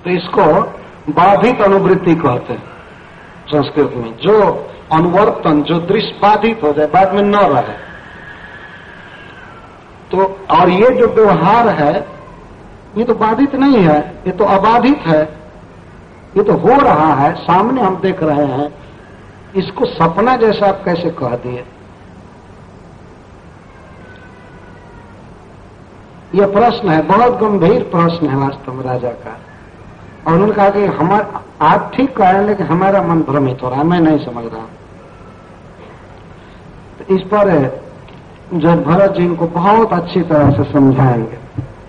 तो इसको बाधित अनुवृत्ति कहते हैं संस्कृत में। जो अनुवर्तन, जो दृश्य बाधित हो जाए, बाद में न रहे, तो और ये जो व्यवहार है ये तो बाधित नहीं है, ये तो अबाधित है, ये तो हो रहा है, सामने हम देख रहे हैं, इसको सपना जैसा आप कैसे कह दिए? यह प्रश्न है, बहुत गंभीर प्रश्न है वास्तव में राजा का। और उन्होंने कहा कि आप ठीक कह रहे हैं लेकिन हमारा मन भ्रमित हो रहा है, मैं नहीं समझ रहा। तो इस पर जो भरत जी इनको बहुत अच्छी तरह से समझाएंगे।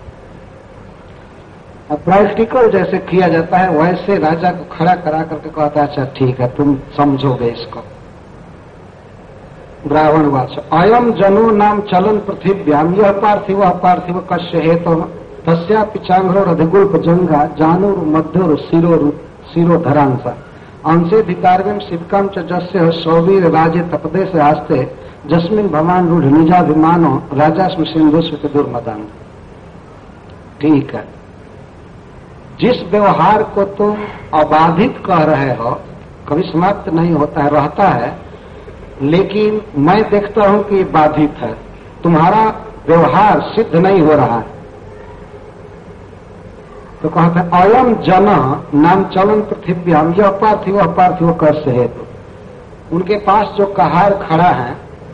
अब प्रैक्टिकल जैसे किया जाता है वैसे राजा को खड़ा करा करके कहता है, अच्छा ठीक है, तुम समझोगे इसको। ब्राह्मण वाच अयम जनो नाम चलन पृथिव्याम, यह पार्थिव अपार्थिव कस्य हेतु तस्या पिचांग्रो रधिगुल्प जंगा जानूर मध्योर शिरो धरांसा अंशेधिकारवेम शिवकाम च जस्य सौवीर राजे तपदे से आस्ते जस्मिन भवान रूढ़ निजाभिमानो राजास्म सिंधुस्व दुर्मदान। ठीक है, जिस व्यवहार को तुम अबाधित कह रहे हो, कभी समाप्त नहीं होता है, रहता है, लेकिन मैं देखता हूं कि ये बाधित है, तुम्हारा व्यवहार सिद्ध नहीं हो रहा है। तो कहते हैं अयम जन नाम चलन पृथिव्याम, यह अपार्थिव अपार्थिव कस्य हेतु। उनके पास जो कहार खड़ा है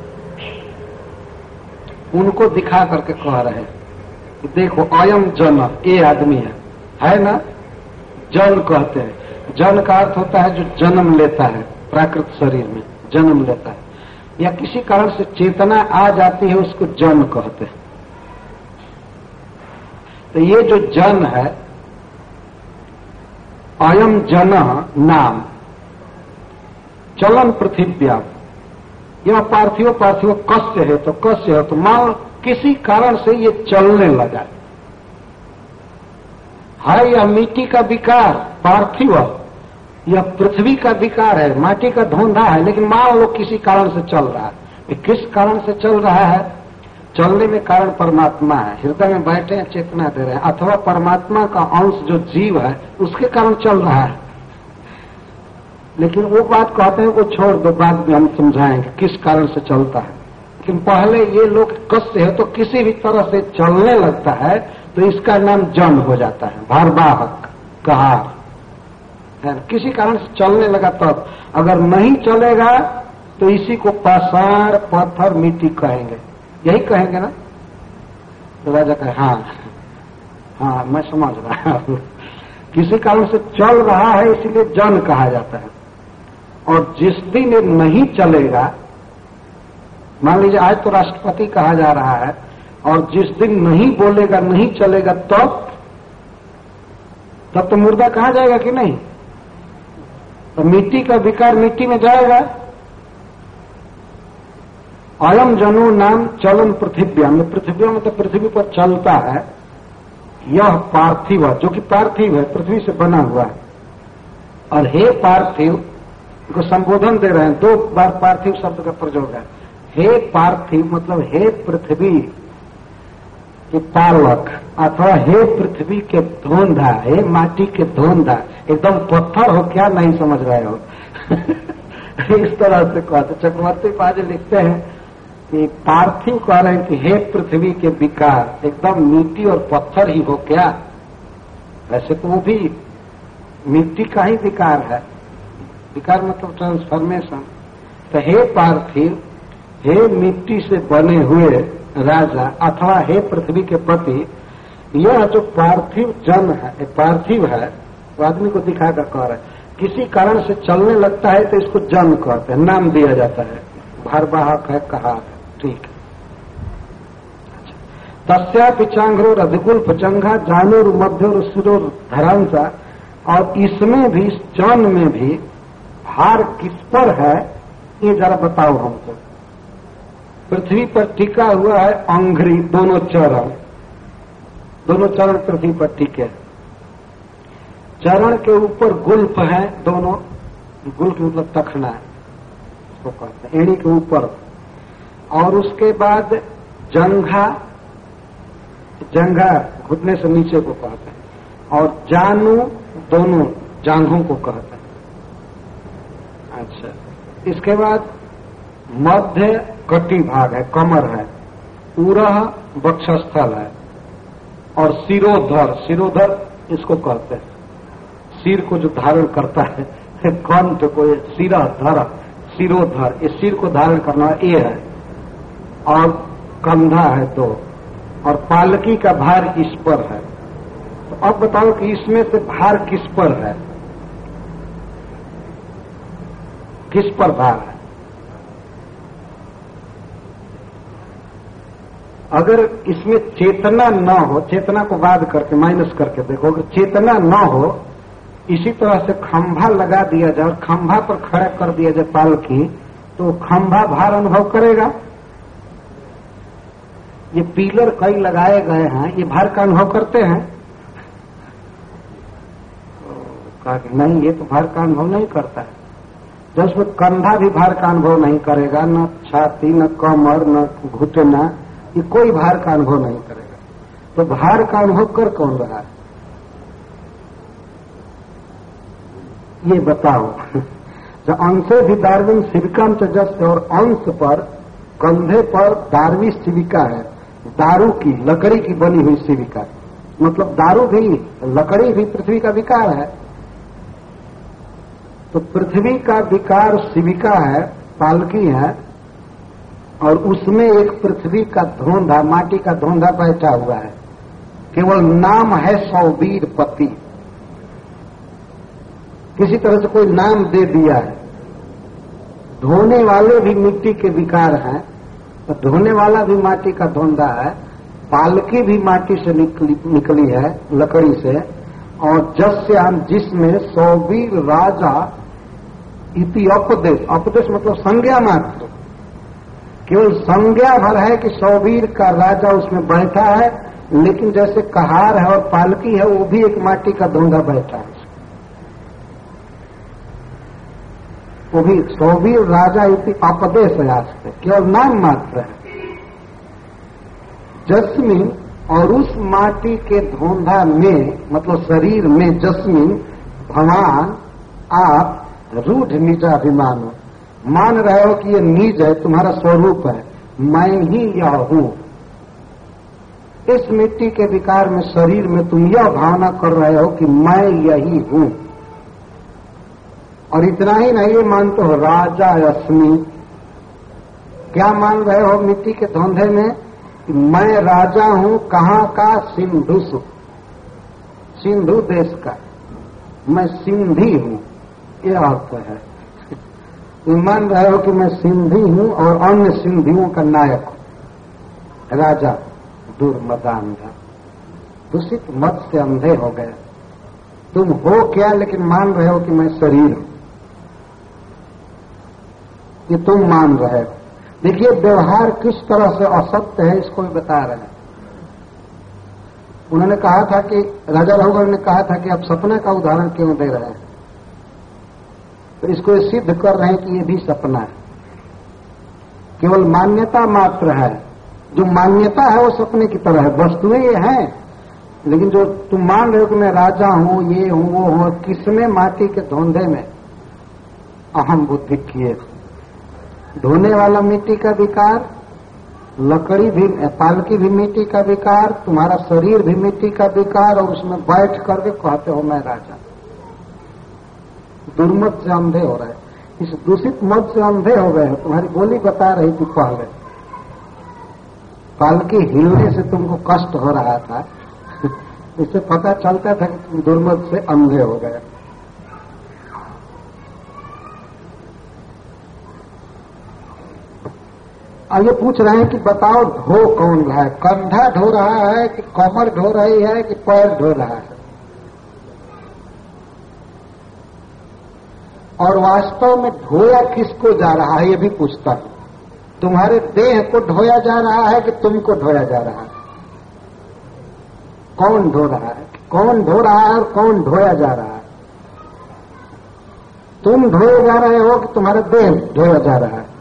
उनको दिखा करके कह रहे हैं कि देखो अयम जन, ये आदमी है ना? जन कहते हैं, जन का अर्थ होता है जो जन्म लेता है, प्राकृत शरीर में जन्म लेता है, या किसी कारण से चेतना आ जाती है, उसको जन कहते हैं। तो ये जो जन है, अयम जन नाम चलन पृथिव्याम, यह पार्थिव पार्थिव कस्य है, तो कस्य है, तो मान किसी कारण से ये चलने लगा है। यह मिट्टी का विकार पार्थिव, यह पृथ्वी का विकार है, माटी का धोंधा है, लेकिन मान लो किसी कारण से चल रहा है। किस कारण से चल रहा है? चलने में कारण परमात्मा है, हृदय में बैठे हैं, चेतना दे रहे हैं, अथवा परमात्मा का अंश जो जीव है उसके कारण चल रहा है। लेकिन वो बात कहते हैं वो छोड़ दो, बाद में हम समझाएंगे किस कारण से चलता है। लेकिन पहले ये लोग कस्य है तो किसी भी तरह से चलने लगता है, तो इसका नाम जन हो जाता है, भारवाहक कहार है। किसी कारण से चलने लगा तब, अगर नहीं चलेगा तो इसी को पाषाण पत्थर मिट्टी कहेंगे, यही कहेंगे ना? तो राजा कहे हाँ मैं समझ रहा हूं, किसी कारण से चल रहा है इसलिए जन कहा जाता है। और जिस दिन ये नहीं चलेगा, मान लीजिए आज तो राष्ट्रपति कहा जा रहा है, और जिस दिन नहीं बोलेगा, नहीं चलेगा, तब तो मुर्दा कहा जाएगा कि नहीं? तो मिट्टी का विकार मिट्टी में जाएगा। अयम जनो नाम चलन पृथिव्याम, पृथ्वी में तो पृथ्वी पर चलता है, यह पार्थिव, जो कि पार्थिव है, पृथ्वी से बना हुआ है। और हे पार्थिव को संबोधन दे रहे हैं, 2 बार पार्थिव शब्द का प्रयोग है। हे पार्थिव मतलब हे पृथ्वी के पालक, अथवा हे पृथ्वी के धोंधा, हे माटी के धोंधा, एकदम पत्थर हो क्या, नहीं समझ रहे हो? इस तरह से कहते। चक्रवर्ती पाजी लिखते हैं कि पार्थिव कह रहे हैं कि हे पृथ्वी के विकार, एकदम मिट्टी और पत्थर ही हो क्या? वैसे तो वो भी मिट्टी का ही विकार है, विकार मतलब ट्रांसफॉर्मेशन। तो हे पार्थिव, हे मिट्टी से बने हुए राजा, अथवा हे पृथ्वी के पति, यह जो पार्थिव जन है, पार्थिव है, वो आदमी को दिखाकर कह रहा है। किसी कारण से चलने लगता है तो इसको जन कहते हैं, नाम दिया जाता है, भारवाहक है, कहा। ठीक है। तस्या पिचांग्रो रधिकुल भुजंगा जानोर मध्योर शिरोर धरांसा, और इसमें भी, जन में भी भार किस पर है ये जरा बताओ हमको। पृथ्वी पर टिका हुआ है अंघ्री, दोनों चरण पृथ्वी पर टिके। चरण के ऊपर गुल्फ है, दोनों, गुल्फ मतलब तखना है, उसको कहते हैं, एड़ी के ऊपर। और उसके बाद जंघा घुटने से नीचे को कहते हैं। और जानू दोनों जांघों को कहते हैं। अच्छा, इसके बाद मध्य कटी भाग है, कमर है, उरह वक्षस्थल है, और सिरोधर, सिरोधर इसको कहते हैं, सिर को जो धारण करता है, कंठ को सिरधर, सिरोधर, इस सिर को धारण करना ये है, और कंधा है दो, और पालकी का भार इस पर है। तो अब बताओ कि इसमें से भार किस पर है, किस पर भार है? अगर इसमें चेतना न हो, चेतना को बाद करके माइनस करके देखो, अगर चेतना न हो, इसी तरह से खंभा लगा दिया जाए और खंभा पर खड़ा कर दिया जाए पालकी, तो खंभा भार अनुभव करेगा? ये पिलर कई लगाए गए हैं, ये भार का अनुभव करते हैं? कहा कि नहीं, ये तो भार का अनुभव नहीं करता है। जब उसमें कंधा भी भार का अनुभव नहीं करेगा, न छाती, न कमर, न घुटना, ये कोई भार का अनुभव नहीं करेगा। तो भार का अनुभव कर कौन रहा है, ये बताओ। जो अंशे भी दार्विन शिविकाम जस्ट, और अंश पर, कंधे पर दारवी शिविका है, दारू की, लकड़ी की बनी हुई शिविका, मतलब दारू भी, लकड़ी भी पृथ्वी का विकार है। तो पृथ्वी का विकार शिविका है, पालकी है, और उसमें एक पृथ्वी का धोंधा, माटी का धोंधा बैठा हुआ है, केवल नाम है सौवीर पति, किसी तरह से कोई नाम दे दिया है। धोने वाले भी मिट्टी के विकार हैं, तो धोने वाला भी माटी का धोंधा है, पालकी भी माटी से निकली है, लकड़ी से, और जस्याम, जिसमें सौवीर राजा इति अपदेश, अपदेश मतलब संज्ञा मात्र, केवल संज्ञा भर है कि सौवीर का राजा उसमें बैठा है, लेकिन जैसे कहार है और पालकी है, वो भी एक माटी का धोंधा बैठा है, वो भी सौवीर राजा इति अपदेश है, आज से केवल नाम मात्र है। जस्मिन, और उस माटी के धोंधा में, मतलब शरीर में, जस्मिन भगवान आप रूढ़ निजाभिमान मान रहे हो कि ये निज है, तुम्हारा स्वरूप है, मैं ही यह हूं। इस मिट्टी के विकार में, शरीर में तुम यह भावना कर रहे हो कि मैं यही हूं। और इतना ही नहीं, ये मानते हो राजा अस्मि, क्या मान रहे हो मिट्टी के धोंधे में कि मैं राजा हूं, कहां का? सिंधु, सिंधु देश का, मैं सिंधी हूं, ये अर्थ है। मान रहे हो कि मैं सिंधी हूं और अन्य सिंधियों का नायक हूं, राजा। दुर्मदांधा, दूषित मत से अंधे हो गए। तुम हो क्या, लेकिन मान रहे हो कि मैं शरीर हूं, ये तुम मान रहे हो। देखिए व्यवहार किस तरह से असत्य है, इसको भी बता रहे हैं। उन्होंने कहा था कि, राजा रघुवर ने कहा था कि आप सपने का उदाहरण क्यों दे रहे हैं, तो इसको सिद्ध कर रहे हैं कि ये भी सपना है, केवल मान्यता मात्र है। जो मान्यता है वो सपने की तरह है, वस्तुएं ये हैं, लेकिन जो तुम मान रहे हो कि मैं राजा हूं, ये हूं, वो हूं, किसने माटी के धोंधे में अहम बुद्धि किए। धोने वाला मिट्टी का विकार, लकड़ी भी, पालकी भी मिट्टी का विकार, तुम्हारा शरीर भी मिट्टी का विकार, और उसमें बैठ करके कहते हो मैं राजा। दुर्मत से अंधे हो रहे, इस दूषित मत से अंधे हो गए हो। तुम्हारी बोली बता रही थी पहले, पालकी हिलने से तुमको कष्ट हो रहा था, इससे पता चलता था कि तुम दुर्मत से अंधे हो गए। अब ये पूछ रहे हैं कि बताओ ढो कौन रहा है, कंधा ढो रहा है कि कमर ढो रही है कि पैर ढो रहा है। और वास्तव में ढोया किसको जा रहा है, ये भी पूछता हूं। तुम्हारे देह को ढोया जा रहा है कि तुमको ढोया जा रहा है? कौन ढो रहा है, कौन ढो रहा है और कौन ढोया जा रहा है? तुम ढोए जा रहे हो कि तुम्हारा देह ढोया जा रहा है?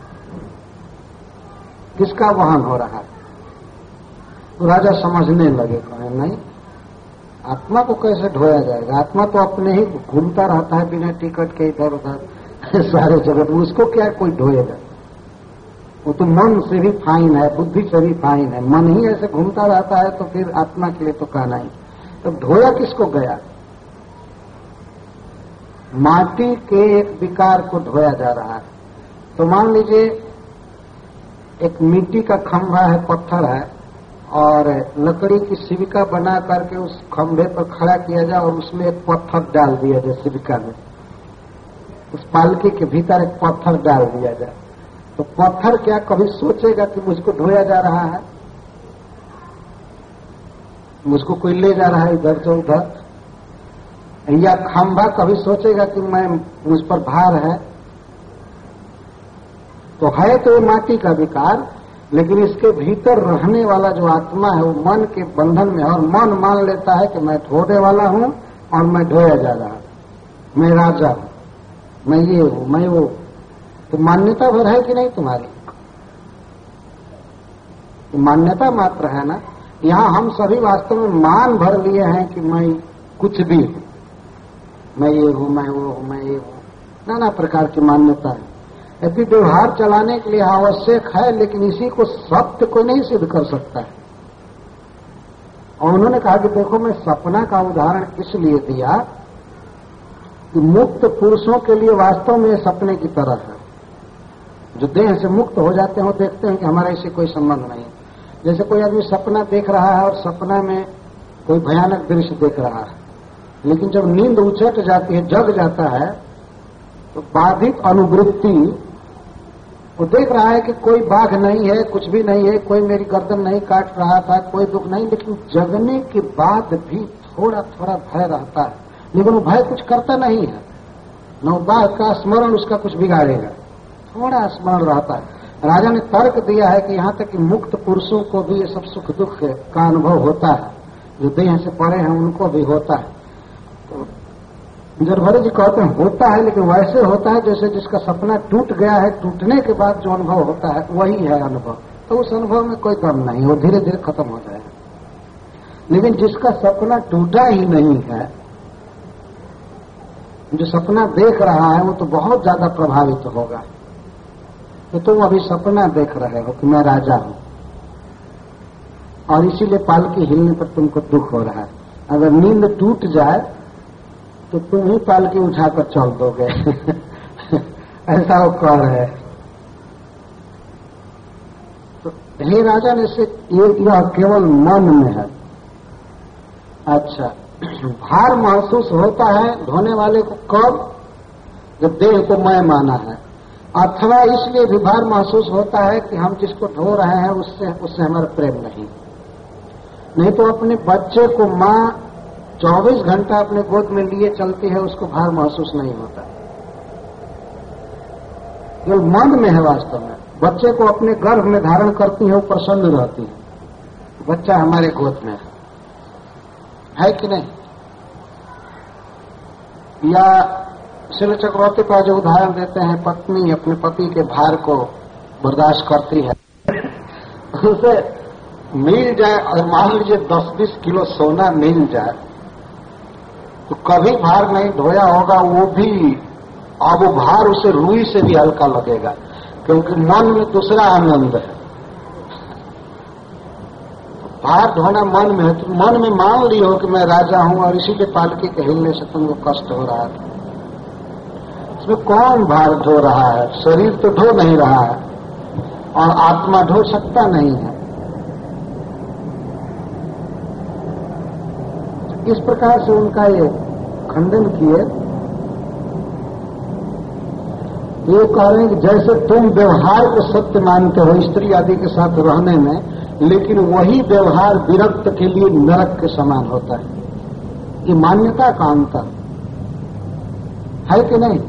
किसका वहन हो रहा है? तो राजा समझने लगे, कहे नहीं, आत्मा को कैसे ढोया जाएगा? आत्मा तो अपने ही घूमता रहता है बिना टिकट के इधर उधर सारे जगत में, उसको क्या कोई ढोएगा? वो तो मन से भी फाइन है, बुद्धि से भी फाइन है। मन ही ऐसे घूमता रहता है तो फिर आत्मा के लिए तो कहना ही। तो ढोया किसको गया? माटी के एक विकार को ढोया जा रहा है। तो मान लीजिए एक मिट्टी का खंभा है, पत्थर है, और लकड़ी की शिविका बना करके उस खंभे पर खड़ा किया जाए और उसमें एक पत्थर डाल दिया जाए शिविका में, उस पालकी के भीतर एक पत्थर डाल दिया जाए, तो पत्थर क्या कभी सोचेगा कि मुझको ढोया जा रहा है, मुझको कोई ले जा रहा है इधर से उधर? या खंभा कभी सोचेगा कि मैं मुझ पर भार है? तो है तो ये माटी का विकार, लेकिन इसके भीतर रहने वाला जो आत्मा है वो मन के बंधन में है, और मन मान लेता है कि मैं ढोने वाला हूं और मैं ढोया जा रहा हूं, मैं राजा हूं, मैं ये हूं, मैं वो। तो मान्यता भर है कि नहीं तुम्हारी? मान्यता मात्र है ना। यहां हम सभी वास्तव में मान भर लिए हैं कि मैं कुछ भी हूं, मैं ये हूं, मैं वो हूं, मैं ये हूं, नाना प्रकार की मान्यता है। यदि व्यवहार चलाने के लिए आवश्यक है, लेकिन इसी को सत्य कोई नहीं सिद्ध कर सकता है। और उन्होंने कहा कि देखो, मैं सपना का उदाहरण इसलिए दिया कि मुक्त पुरुषों के लिए वास्तव में सपने की तरह है। जो देह से मुक्त हो जाते हैं वो देखते हैं कि हमारा इससे कोई संबंध नहीं। जैसे कोई आदमी सपना देख रहा है और सपना में कोई भयानक दृश्य देख रहा है, लेकिन जब नींद उचट जाती है, जग जाता है, तो बाधित अनुवृत्ति, वो देख रहा है कि कोई बाघ नहीं है, कुछ भी नहीं है, कोई मेरी गर्दन नहीं काट रहा था, कोई दुख नहीं, लेकिन जगने के बाद भी थोड़ा थोड़ा भय रहता है। लेकिन वो भय कुछ करता नहीं है, न बाघ का स्मरण उसका कुछ बिगाड़ेगा, थोड़ा स्मरण रहता है। राजा ने तर्क दिया है कि यहाँ तक कि मुक्त पुरुषों को भी ये सब सुख दुख का अनुभव होता है, जो देह से परे हैं उनको भी होता है। तो जरभरे जी कहते हैं होता है, लेकिन वैसे होता है जैसे जिसका सपना टूट गया है, टूटने के बाद जो अनुभव होता है वही है अनुभव। तो उस अनुभव में कोई दम नहीं, वो धीरे धीरे खत्म हो जाएगा। लेकिन जिसका सपना टूटा ही नहीं है, जो सपना देख रहा है, वो तो बहुत ज्यादा प्रभावित होगा। तो तुम अभी सपना देख रहे हो कि मैं राजा हूं, और इसीलिए पालकी हिलने पर तुमको दुख हो रहा है। अगर नींद टूट जाए तो तुम ही पालकी उठाकर चल दोगे ऐसा वो कह रहे हैं। तो हे राजा ने से यह केवल मन में है। अच्छा, भार महसूस होता है ढोने वाले को कब? जब देह को मैं माना है, अथवा इसलिए भी भार महसूस होता है कि हम जिसको ढो रहे हैं उससे हमारा प्रेम नहीं तो अपने बच्चे को माँ 24 घंटा अपने गोद में लिए चलती है, उसको भार महसूस नहीं होता। केवल मन में है वास्तव में। बच्चे को अपने गर्भ में धारण करती है, वो प्रसन्न रहती है, बच्चा हमारे गोद में है कि नहीं? या श्री चक्रवर्ती का जो उदाहरण देते हैं, पत्नी अपने पति के भार को बर्दाश्त करती है, उसे मिल जाए और मान लीजिए 10-20 किलो सोना मिल जाए तो कभी भार नहीं ढोया होगा, वो भी अब वो भार उसे रुई से भी हल्का लगेगा, क्योंकि मन में दूसरा आनंद है। भार ढोना मन में है, तो मन में मान ली हो कि मैं राजा हूं और इसी के पालकी के हिलने से तुमको कष्ट हो रहा है। इसमें कौन भार ढो रहा है? शरीर तो ढो नहीं रहा है और आत्मा ढो सकता नहीं है। इस प्रकार से उनका ये खंडन किए। ये कह रहे हैं कि जैसे तुम व्यवहार को सत्य मानते हो स्त्री आदि के साथ रहने में, लेकिन वही व्यवहार विरक्त के लिए नरक के समान होता है। ये मान्यता का अंतर है कि नहीं?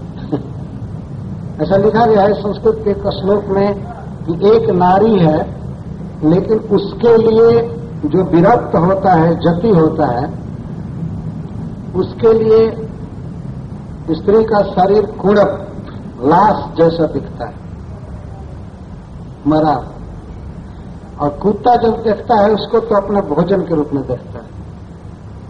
ऐसा लिखा गया है संस्कृत के एक श्लोक में कि एक नारी है, लेकिन उसके लिए जो विरक्त होता है, जति होता है, उसके लिए स्त्री का शरीर कुड़क लाश जैसा दिखता है, मरा। और कुत्ता जब देखता है उसको तो अपना भोजन के रूप में देखता है।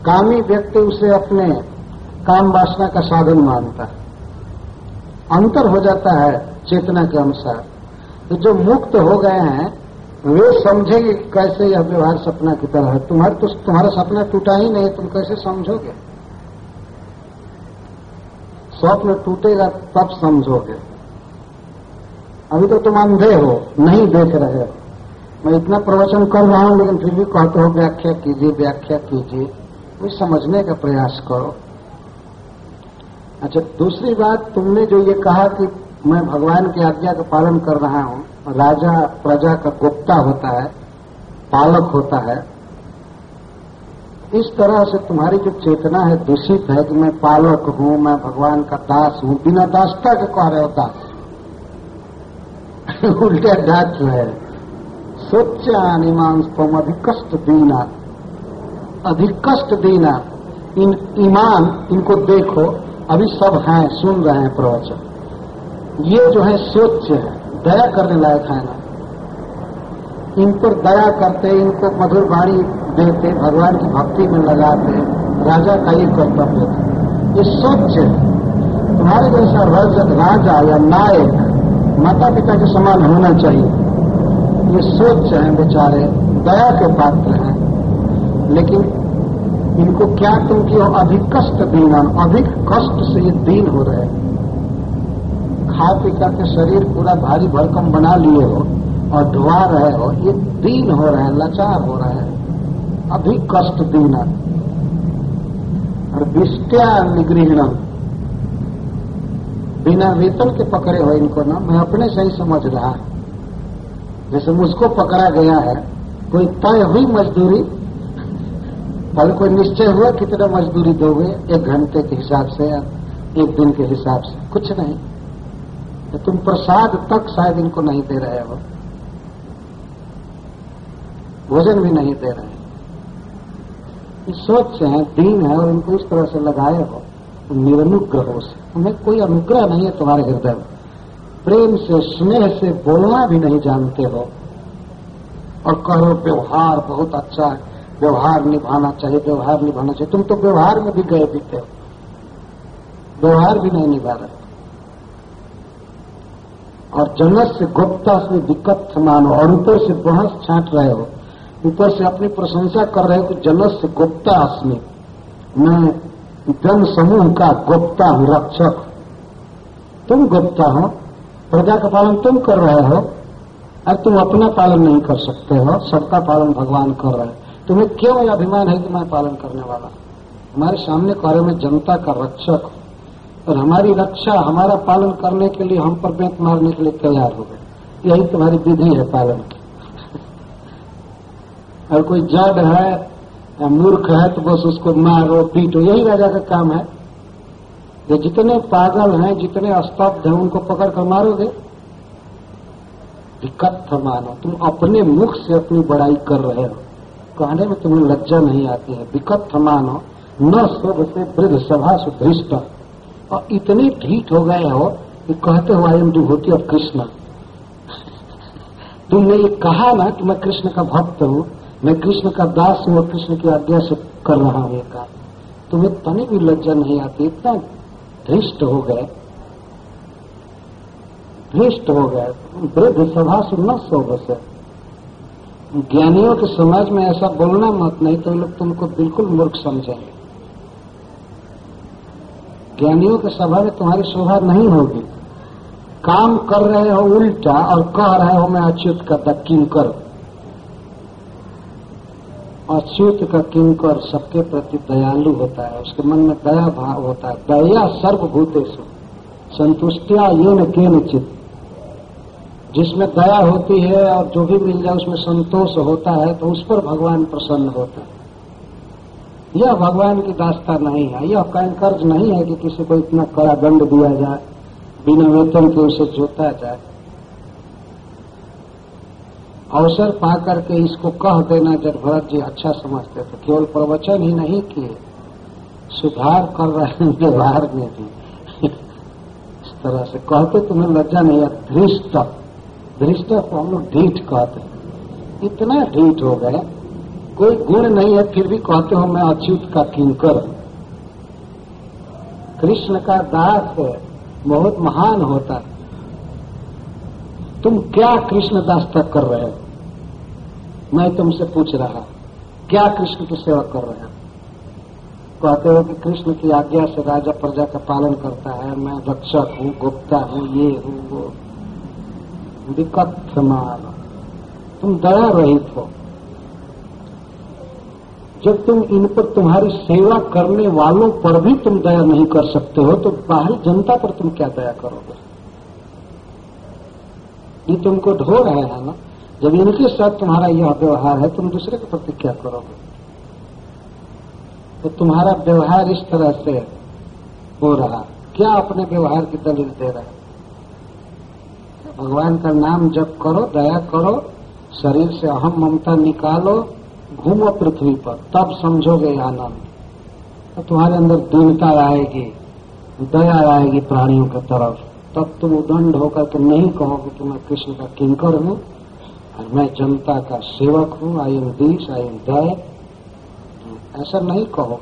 कामी व्यक्ति उसे अपने काम वासना का साधन मानता है। अंतर हो जाता है चेतना के अनुसार। तो जो मुक्त हो गए हैं वे समझेंगे कैसे यह व्यवहार सपना की तरह है। तुम्हारा सपना टूटा ही नहीं, तुम कैसे समझोगे? स्वप्न टूटेगा तब समझोगे। अभी तो तुम अंधे हो, नहीं देख रहे हो। मैं इतना प्रवचन कर रहा हूं लेकिन फिर भी कहते हो व्याख्या कीजिए, व्याख्या कीजिए। कोई समझने का प्रयास करो। अच्छा, दूसरी बात, तुमने जो ये कहा कि मैं भगवान की आज्ञा का पालन कर रहा हूं, राजा प्रजा का गुप्ता होता है, पालक होता है, इस तरह से तुम्हारी जो चेतना है दूषित है कि मैं पालक हूं, मैं भगवान का दास हूं। बिना दासता के कह रहे हो दास उल्टे डांट रहे। सोच्यानि मांस्तम अधिकष्ट दीना, अधिकष्ट दीना। ईमान इनको देखो, अभी सब हैं, सुन रहे हैं प्रवचन। ये जो है सोच है, दया करने लायक है ना। इन पर दया करते, इनको मधुर वाणी देते, भगवान की भक्ति में लगाते, राजा का ये कर्तव्य था। ये सोच है। तुम्हारे जैसा राजा या नायक माता पिता के समान होना चाहिए। ये सोच है, बेचारे दया के पात्र हैं, लेकिन इनको क्या तुम की अधिक कष्ट दीना, अधिक कष्ट से ये दीन हो रहे हैं। खा पी करके शरीर पूरा भारी भरकम बना लिए हो और ढुआ रहे हो, ये दीन हो रहे हैं, लाचार हो रहे हैं, अधिक कष्ट दीना। और विष्ट्या निगृहणम, बिना वेतन के पकड़े हो इनको ना। मैं अपने से ही समझ रहा, जैसे मुझको पकड़ा गया है, कोई तय हुई मजदूरी, पहले कोई निश्चय हुआ कितना मजदूरी दोगे, 1 घंटे के हिसाब से या 1 दिन के हिसाब से? कुछ नहीं। तो तुम प्रसाद तक शायद इनको नहीं दे रहे हो, भोजन भी नहीं दे रहे। ये सोच है, दीन है, और इनको इस तरह से लगाए हो निरनुग्रह से। तुम्हें कोई अनुग्रह नहीं है तुम्हारे हृदय में, प्रेम से स्नेह से बोलना भी नहीं जानते हो, और कहो व्यवहार बहुत अच्छा है, व्यवहार निभाना चाहिए, व्यवहार निभाना चाहिए। तुम तो व्यवहार में भी गए बीते हो, व्यवहार भी नहीं निभा रहे। और जनस से गुप्ता से दिक्कत मानो, और ऊपर से बहस छांट रहे हो, ऊपर से अपनी प्रशंसा कर रहे हो कि जनस से गुप्ता अस्मि, मैं जन समूह का गुप्ता हूं, रक्षक। तुम गुप्ता हो, प्रजा का पालन तुम कर रहे हो, और तुम अपना पालन नहीं कर सकते हो, सबका पालन भगवान कर रहे हैं। तुम्हें क्यों यह अभिमान है कि मैं पालन करने वाला? हमारे सामने कार्य में जनता का रक्षक, और हमारी रक्षा, हमारा पालन करने के लिए हम पर बेंत मारने के लिए तैयार हो गए। यही तुम्हारी विधि है पालन की। और कोई जड़ है, मूर्ख है, तो बस उसको मारो पीटो, यही राजा का काम है। ये जितने पागल हैं, जितने स्तब्ध हैं, उनको पकड़ कर मारोगे। विकथ मानो, तुम अपने मुख से अपनी बड़ाई कर रहे हो, कहने में तुम्हें लज्जा नहीं आती है। विकथ मानो न सब से वृद्ध सभा सुधृष्ट, और इतनी ढीठ हो गए हो कि कहते हो I am devotee of Krishna. तुमने ये कहा ना कि मैं कृष्ण का भक्त हूं, मैं कृष्ण का दास हूं और कृष्ण की आज्ञा से कर रहा हूं ये काम, तुम्हें तनी भी लज्जा नहीं आती। इतना धृष्ट हो गए, धृष्ट हो गए। वृद्ध सभा सुनना सोब से, ज्ञानियों के समाज में ऐसा बोलना मत, नहीं तो लोग तुमको बिल्कुल मूर्ख समझेंगे। ज्ञानियों के सभा में तुम्हारी शोभा नहीं होगी। काम कर रहे हो उल्टा और कह रहे हो मैं अच्युत का किंकर। अच्युत का किंकर सबके प्रति दयालु होता है, उसके मन में दया भाव होता है। दया सर्वभूतेषु संतुष्टिया येन केनचित्, जिसमें दया होती है और जो भी मिल जाए उसमें संतोष होता है, तो उस पर भगवान प्रसन्न होता है। यह भगवान की दास्ता नहीं है, यह कैंकर्ज नहीं है कि किसी को इतना कड़ा दंड दिया जाए, बिना वेतन के उसे जोता जाए। अवसर पाकर के इसको कह देना, जब भरत जी अच्छा समझते थे, केवल प्रवचन ही नहीं किए, सुधार कर रहे हैं व्यवहार में भी। इस तरह से कहते तुम्हें लज्जा नहीं है। धृष्ट, धृष्ट को हम लोग ढीठ कहते हैं। इतना ढीठ हो गए कोई गुण नहीं है फिर भी कहते हो मैं अच्युत का किंकर हूं। कृष्ण का दास बहुत महान होता है। तुम क्या कृष्ण दास तक कर रहे हो? मैं तुमसे पूछ रहा, क्या कृष्ण की सेवा कर रहे हो? कहते हो कि कृष्ण की आज्ञा से राजा प्रजा का पालन करता है, मैं रक्षक हूं, गुप्ता हूं, ये हूं वो। विकथ मान, तुम दया रहित हो। जब तुम इन पर तुम्हारी सेवा करने वालों पर भी तुम दया नहीं कर सकते हो, तो बाहरी जनता पर तुम क्या दया करोगे? ये तुमको ढो रहे हैं ना। जब इनके साथ तुम्हारा यह व्यवहार है, तुम दूसरे के प्रति क्या करोगे? तो तुम्हारा व्यवहार इस तरह से हो रहा, क्या अपने व्यवहार की दलील दे रहे? भगवान का नाम जप करो, दया करो, शरीर से अहम ममता निकालो, घूमो पृथ्वी पर, तब समझोगे आनंद। तो तुम्हारे अंदर दीनता आएगी, दया आएगी प्राणियों की तरफ, तब तुम उदंड होकर तुम नहीं कहोगे कि मैं कृष्ण का किंकर हूं और मैं जनता का सेवक हूं, I am this, I am that. ऐसा नहीं कहो।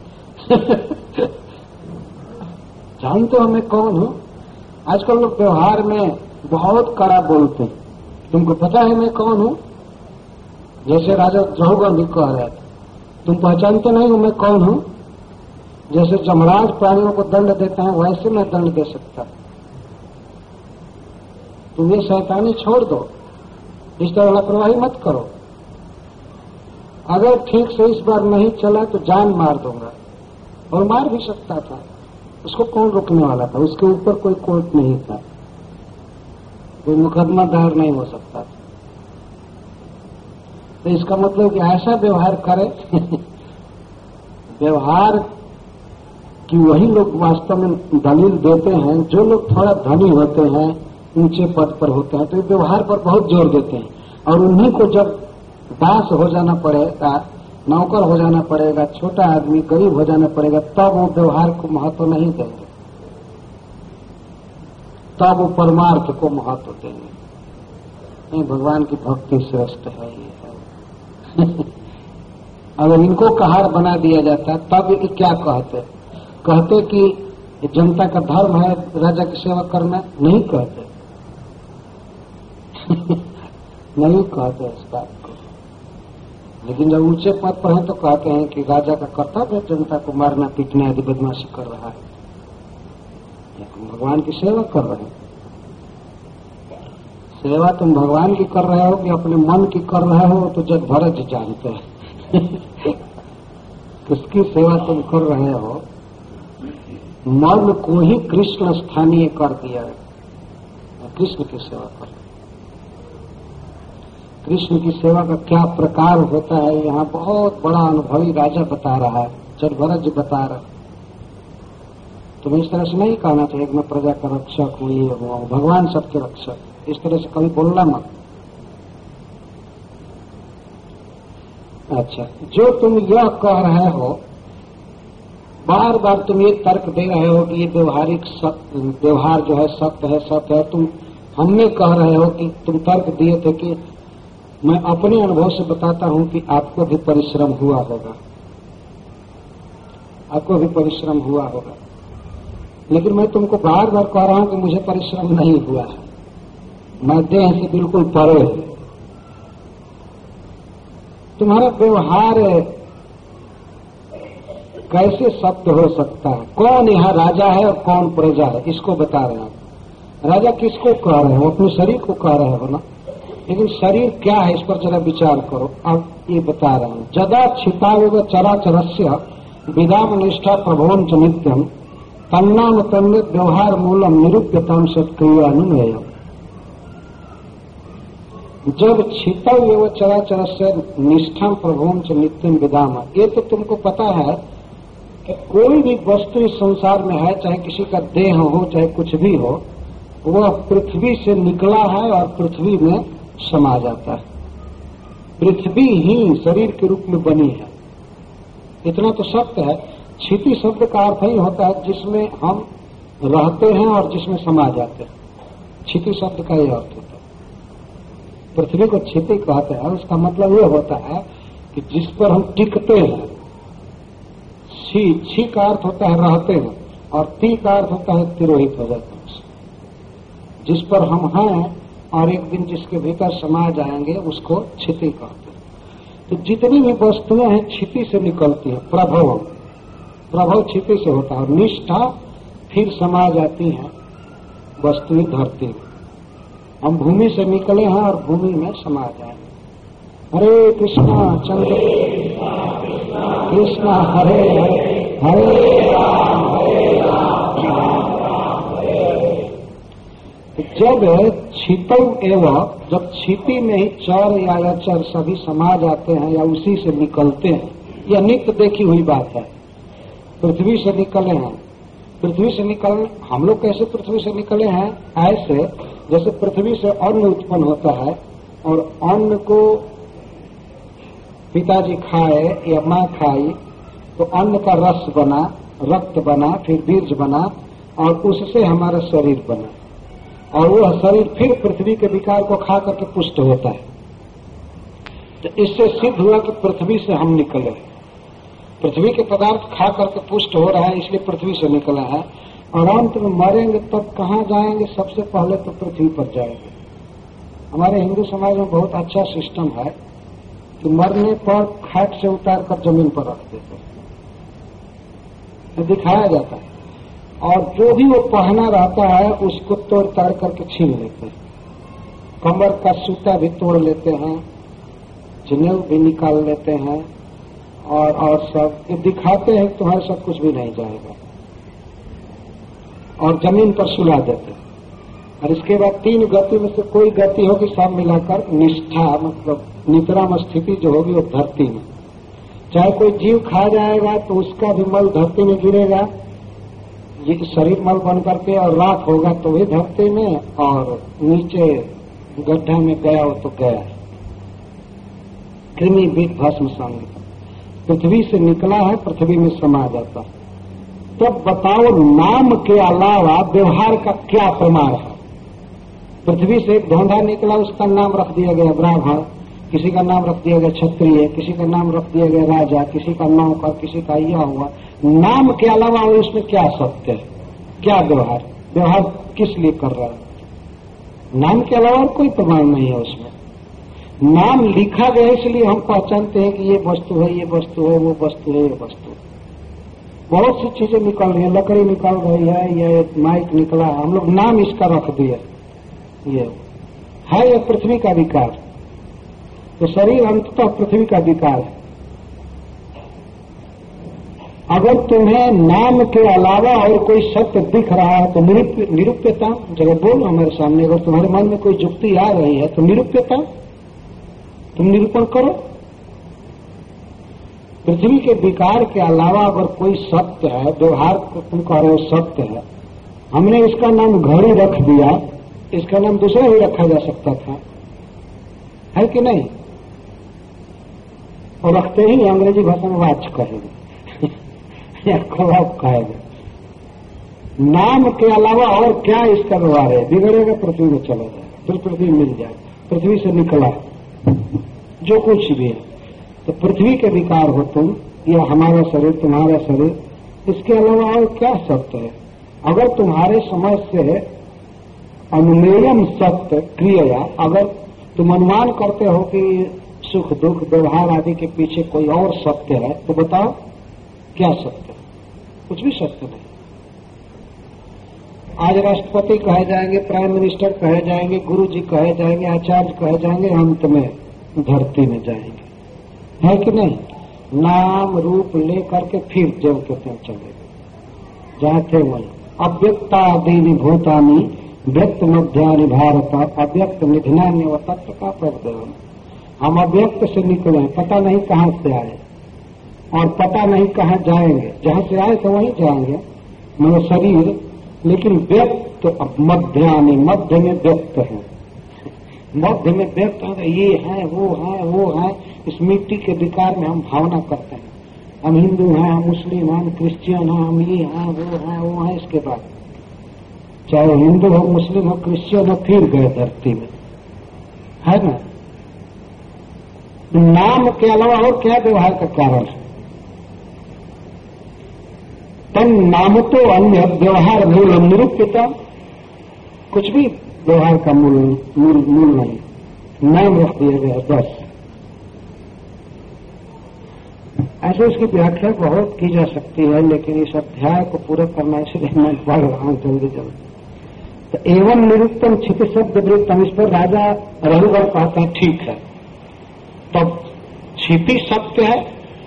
जानते हो मैं कौन हूं? आजकल लोग व्यवहार में बहुत कड़ा बोलते हैं। तुमको पता है मैं कौन हूं? जैसे राजा जहुगंधी कह रहे थे, तुम पहचानते नहीं हो मैं कौन हूं? जैसे जमराज प्राणियों को दंड देते हैं, वैसे मैं दंड दे सकता। तुम ये शैतानी छोड़ दो, इस तरह लापरवाही मत करो। अगर ठीक से इस बार नहीं चला तो जान मार दूंगा, और मार भी सकता था। उसको कौन रोकने वाला था? उसके ऊपर कोई कोर्ट नहीं था, कोई मुकदमा दायर नहीं हो सकता था। तो इसका मतलब कि ऐसा व्यवहार करे व्यवहार कि वही लोग वास्तव में दलील देते हैं, जो लोग थोड़ा धनी होते हैं, ऊंचे पद पर होते हैं, तो व्यवहार पर बहुत जोर देते हैं। और उन्हीं को जब दास हो जाना पड़ेगा, नौकर हो जाना पड़ेगा, छोटा आदमी गरीब हो जाना पड़ेगा, तब वो व्यवहार को महत्व नहीं देंगे, तब वो परमार्थ को महत्व देंगे। नहीं, भगवान की भक्ति श्रेष्ठ है, ये है। अगर इनको कहार बना दिया जाता तब ये क्या कहते कि जनता का धर्म है राजा की सेवा करना? नहीं कहते। नहीं कहते इस बात को। लेकिन जब ऊंचे पद पर हैं तो कहते हैं कि राजा का कर्तव्य है जनता को मारना, पीटना यदि बदमाशी कर रहा है। तुम भगवान की सेवा कर रहे हो। सेवा तुम भगवान की कर रहे हो कि अपने मन की कर रहे हो, तो जब भरत जी जानते हैं। किसकी सेवा तुम कर रहे हो? मन को ही कृष्ण स्थानीय कर दिया है, कृष्ण की सेवा कर। कृष्ण की सेवा का क्या प्रकार होता है, यहाँ बहुत बड़ा अनुभवी राजा बता रहा है, जब भरत जी बता रहे। तुम्हें इस तरह से नहीं कहना चाहिए कि मैं प्रजा का रक्षक हूं, ये हुआ, भगवान सबके रक्षक। इस तरह से कभी बोलना मत। अच्छा, जो तुम यह कह रहे हो, बार बार तुम ये तर्क दे रहे हो कि ये व्यवहार जो है सत्य है, सत्य है। तुम हमें कह रहे हो कि तुम तर्क दिए थे कि मैं अपने अनुभव से बताता हूं कि आपको भी परिश्रम हुआ होगा, आपको भी परिश्रम हुआ होगा। लेकिन मैं तुमको बार बार कह रहा हूं कि मुझे परिश्रम नहीं हुआ है, मैं देह से बिल्कुल परे हूं। तुम्हारा व्यवहार कैसे सत्य हो सकता है? कौन यहाँ राजा है और कौन प्रजा है, इसको बता रहे हो। राजा किसको कह रहे हो? अपने शरीर को कह रहे हो ना। लेकिन शरीर क्या है, इस पर जरा विचार करो। अब ये बता रहे हैं, जदा छिपावेव चराचरस्य विदाम निष्ठा प्रभवं च नित्यम तन्नाम तन्ने व्यवहार मूलम निरूप्यताम सत्क्रियानुमेय। जब छिपावेव चराचरस्य निष्ठा प्रभवं च नित्यम विदाम, ये तो तुमको पता है कि कोई भी वस्तु इस संसार में है, चाहे किसी का देह हो चाहे कुछ भी हो, वह पृथ्वी से निकला है और पृथ्वी में समा जाता है। पृथ्वी ही शरीर के रूप में बनी है, इतना तो सत्य है। क्षिति शब्द का अर्थ ही होता है जिसमें हम रहते हैं और जिसमें समा जाते हैं। क्षिति शब्द का यह अर्थ होता है। पृथ्वी को क्षिति कहते हैं, उसका मतलब यह होता है कि जिस पर हम टिकते हैं, छी का अर्थ होता है रहते हैं, और ती का अर्थ होता है तिरोहित हो जाते हैं। जिस पर हम हैं और एक दिन जिसके भीतर समा जाएंगे उसको क्षिति कहते हैं। तो जितनी भी वस्तुएं हैं क्षिति से निकलती हैं। प्रभव क्षिति से होता है, और निष्ठा फिर समा जाती है वस्तुएं धरती में। हम भूमि से निकले हैं और भूमि में समा जाएंगे। हरे कृष्णा चंद्र कृष्णा हरे हरे हरे राम जब क्षितौ एवं, जब क्षिति में ही चर या अचर सभी समा जाते हैं या उसी से निकलते हैं, यह नित्य देखी हुई बात है। पृथ्वी से निकले हैं, पृथ्वी से निकल, हम लोग कैसे पृथ्वी से निकले हैं? ऐसे जैसे पृथ्वी से अन्न उत्पन्न होता है और अन्न को पिताजी खाए या माँ खाई तो अन्न का रस बना, रक्त बना, फिर बीज बना और उससे हमारा शरीर बना, और वह शरीर फिर पृथ्वी के विकार को खा करके पुष्ट होता है। तो इससे सिद्ध हुआ कि पृथ्वी से हम निकले। पृथ्वी के पदार्थ खा करके पुष्ट हो रहा है, इसलिए पृथ्वी से निकला है। और अंत में मरेंगे तब कहाँ जाएंगे? सबसे पहले तो पृथ्वी पर जाएंगे। हमारे हिंदू समाज में बहुत अच्छा सिस्टम है कि मरने पर खाट से उतार कर जमीन पर रख देते हैं, तो दिखाया जाता है, और जो भी वो पहना रहता है उसको तोड़ ताड़ करके छीन लेते हैं। कमर का सूता भी तोड़ लेते हैं, जनेऊ भी निकाल लेते हैं, और सब ये दिखाते हैं तुम्हारे सब कुछ भी नहीं जाएगा, और जमीन पर सुला देते हैं। और इसके बाद 3 गति में से कोई गति होगी, सब मिलाकर निष्ठा मतलब नितराम स्थिति जो होगी वो धरती में। चाहे कोई जीव खा जाएगा तो उसका भी मल धरती में गिरेगा, ये शरीर मल बन करके, और राख होगा तो भी धरती में, और नीचे गड्ढा में गया हो तो गया। कृमि बीत भस्म संग, पृथ्वी से निकला है, पृथ्वी में समा जाता है। तब बताओ नाम के अलावा व्यवहार का क्या प्रमाण है? पृथ्वी से एक धोंधा निकला, उसका नाम रख दिया गया ब्राह्मण, किसी का नाम रख दिया गया क्षत्रिय, किसी का नाम रख दिया गया राजा, किसी का नौकर, किसी का यह हुआ। नाम के अलावा और उसमें क्या सत्य है, क्या व्यवहार? व्यवहार किस लिए कर रहा है? नाम के अलावा कोई प्रमाण नहीं है उसमें। नाम लिखा गया इसलिए हम पहचानते हैं कि ये वस्तु है, ये वस्तु है, वो वस्तु है, ये वस्तु है। बहुत सी चीजें निकल रही है, लकड़ी निकल रही है, ये माइक निकला, हम लोग नाम इसका रख दिया। ये है यह पृथ्वी का विकार, तो शरीर अंततः पृथ्वी का विकार है। अगर तुम्हें नाम के अलावा और कोई सत्य दिख रहा है तो निरूप्यता जगह बोलो हमारे सामने। अगर तुम्हारे मन में कोई जुक्ति आ रही है तो निरूप्यता, तुम निरूपण करो। पृथ्वी के विकार के अलावा अगर कोई सत्य है, व्यवहार को तुम कह रहे हो सत्य है, हमने इसका नाम घड़ी रख दिया, इसका नाम दूसरा ही रखा जा सकता था, है कि नहीं? और रखते ही अंग्रेजी भाषा में वॉच कहेंगे या क्लॉक कहेंगे। नाम के अलावा और क्या इसका व्यवहार है? बिगड़ेगा, पृथ्वी में चला जाएगा, फिर पृथ्वी मिल जाए, पृथ्वी से निकला जो कुछ भी है। तो पृथ्वी के विकार हो तुम, या हमारा शरीर, तुम्हारा शरीर, इसके अलावा और क्या सत्य है? अगर तुम्हारे समझ से अनुमेयम सत्य क्रिया, अगर तुम अनुमान करते हो कि सुख दुख व्यवहार आदि के पीछे कोई और सत्य है, तो बताओ क्या सत्य है? कुछ भी सत्य नहीं। आज राष्ट्रपति कहे जाएंगे, प्राइम मिनिस्टर कहे जाएंगे, गुरु जी कहे जाएंगे, आचार्य कहे जाएंगे, अंत में धरती में जाएंगे, है कि नहीं? नाम रूप लेकर के फिर जब के त्यों चले गए, जहां थे वहीं। अव्यक्तादीनि भूतानि व्यक्त मध्यानि भारत अव्यक्त निधनान्य व तत्व का प्रबोधन। हम अव्यक्त से निकले, पता नहीं कहां से आए और पता नहीं कहां जाएंगे। जहां से आए तो वहीं जाएंगे, मेरे शरीर, लेकिन व्यक्त मध्यानि, मध्य में व्यक्त है, मध्य में व्यक्त है, ये है, वो है। इस मिट्टी के विकार में हम भावना करते हैं, हम हिंदू हैं, हम मुस्लिम हैं, हम क्रिश्चियन हैं, हम ये हैं, वो हैं। इसके बाद चाहे हिंदू हो, मुस्लिम हो, क्रिश्चियन हो, फिर गए धरती में, है ना? नाम के अलावा और क्या व्यवहार का कारण है? तन नाम तो अन्य व्यवहार मूल निरूपिता, कुछ भी व्यवहार का मूल नहीं, नाम रख दिया गया बस। ऐसे उसकी व्याख्या बहुत की जा सकती है, लेकिन इस अध्याय को पूरा करना इसलिए मैं पढ़ रहा हूं जल्दी जल्दी। तो एवं निरुक्तम क्षिति शब्द वृत्तम, इस पर राजा रघुवर कहता है ठीक है, तब क्षिति सत्य है,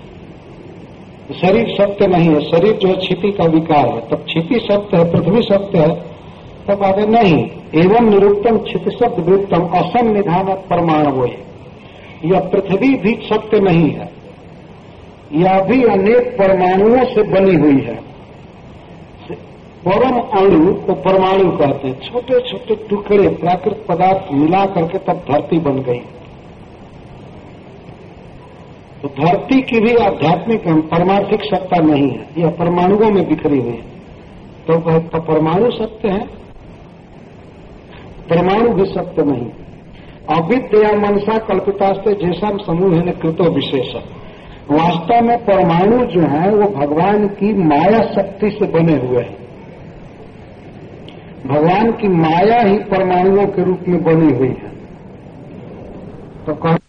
शरीर सत्य नहीं है, शरीर जो है क्षिति का विकार है, तब क्षिति सत्य है, पृथ्वी सत्य है, तब आगे नहीं। एवं निरुक्तम क्षिति शब्द वृत्तम असंनिधान परमाणु, यह पृथ्वी भी सत्य नहीं है, यह भी अनेक परमाणुओं से बनी हुई है। परम अणु को परमाणु कहते हैं, छोटे छोटे टुकड़े प्राकृतिक पदार्थ मिला करके तब धरती बन गई। तो धरती की भी आध्यात्मिक पारमार्थिक सत्ता नहीं है, यह परमाणुओं में बिखरी हुई है। तो परमाणु सत्य है, परमाणु भी सत्य नहीं। अविद्या मनसा कल्पितास्ते जैसा समूह है कृतो विशेष, वास्तव में परमाणु जो है वो भगवान की माया शक्ति से बने हुए हैं। भगवान की माया ही परमाणुओं के रूप में बनी हुई है। तो